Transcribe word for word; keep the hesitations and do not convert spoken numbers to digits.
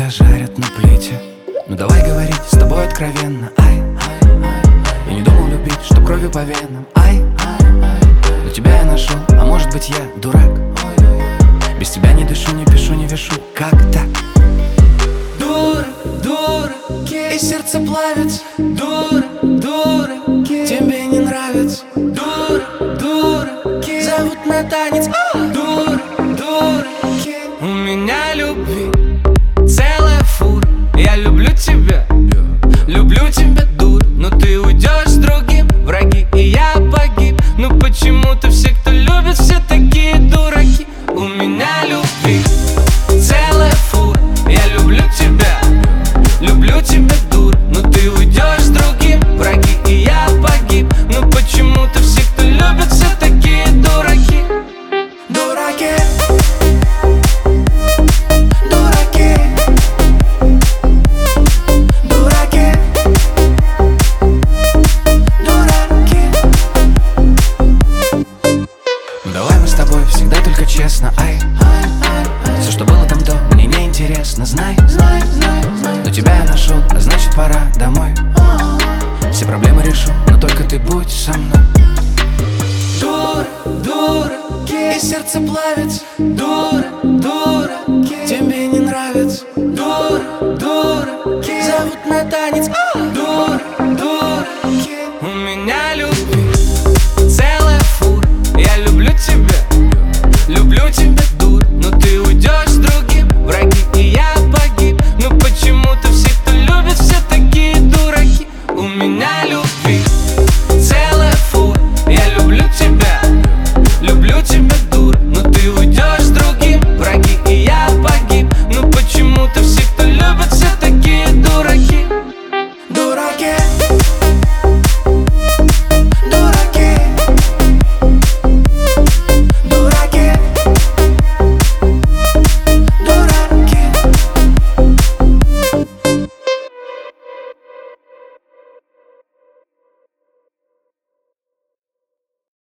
жарят на плите. Ну давай говорить с тобой откровенно. Ай, ай, ай. Я не думал любить, что кровью по венам. Ай, ай, ай. Но тебя я нашел, а может быть я дурак. Без тебя не дышу, не пишу, не вешу. Как так? Дура, дура, и сердце плавится. Дура, дура, тебе не нравится. Дура, дура, зовут на танец. Дура, дура, у меня любви целая фура. Я люблю тебя, люблю тебя, дур. Но ты уйдешь с другим, враги, и я погиб. Ну почему-то все, кто любит, все такие дураки. У меня любви целая фура. Я люблю тебя, люблю тебя, дур. Но ты уйдешь с другим, враги, и я погиб. Ну почему-то все, кто любит, все такие дураки. Дураки. Всегда только честно, ай, ай, ай, ай. Все, что было там до, мне не интересно. Знай, знай, знай, знай. Но тебя я нашел, а значит пора домой. Все проблемы решу, но только ты будь со мной. Дура, дура, и сердце плавится. Дура, дура,